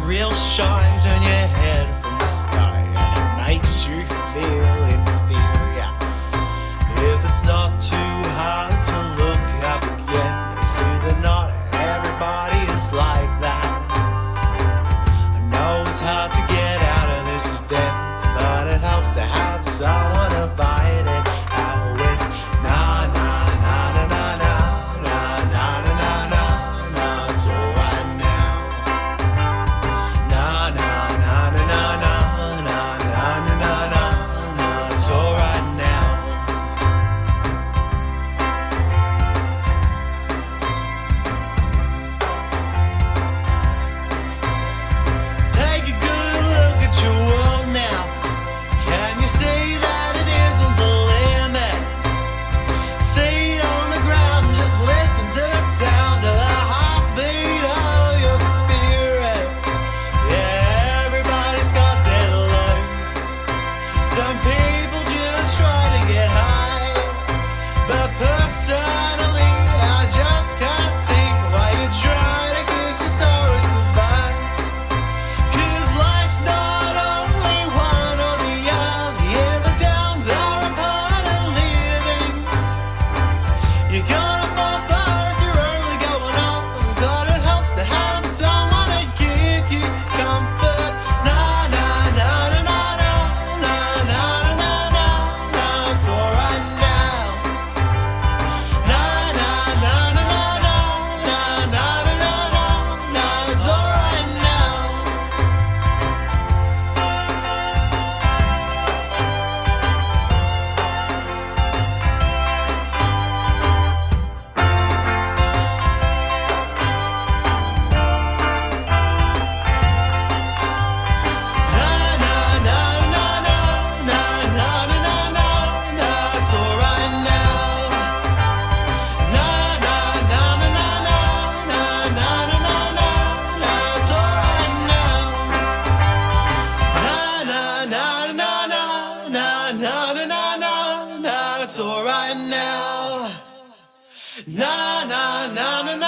real shine, turn your head from the sky, and it makes you feel inferior. If it's not too hard to look up again, you see that not everybody is like that. I know it's hard to get out of this debt, but it helps to have someone to fight it out with. Nah, nah, nah, nah, nah, nah, nah, nah, nah, nah, nah, it's alright now. Nah, nah, nah, nah, nah, nah, nah, nah, nah, nah, nah, it's alright now. Take a good look at your world now. Can you see that it isn't the limit? Feet on the ground, just listen to the sound of the heartbeat of your spirit. Yeah, everybody's got their lows. Some people just try to get high, but personally I just can't see why you try to kiss your sorrows goodbye. 'Cause life's not only one or the other. Yeah, the downs are a part of living. You're gonna fall far if you're only going up, but it helps to have someone to give you comfort. Nah, nah, nah, nah, nah, nah, nah, nah, nah, nah, nah, it's alright now. Nah, nah, nah, nah, nah, nah, nah, nah, nah, nah, nah, it's alright now. It's alright now. Na na na na na